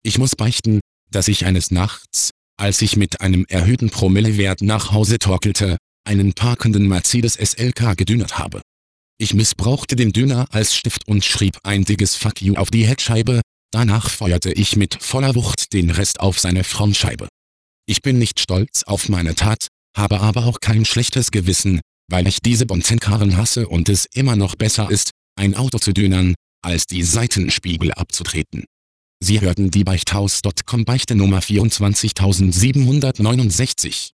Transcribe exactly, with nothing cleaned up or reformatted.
Ich muss beichten, dass ich eines Nachts, als ich mit einem erhöhten Promillewert nach Hause torkelte, einen parkenden Mercedes S L K gedünert habe. Ich missbrauchte den Döner als Stift und schrieb ein dickes Fuck you auf die Heckscheibe, danach feuerte ich mit voller Wucht den Rest auf seine Frontscheibe. Ich bin nicht stolz auf meine Tat, habe aber auch kein schlechtes Gewissen, weil ich diese Bonzenkarren hasse und es immer noch besser ist, ein Auto zu dönern, als die Seitenspiegel abzutreten. Sie hörten die Beichthaus Punkt com Beichte Nummer vierundzwanzigtausendsiebenhundertneunundsechzig.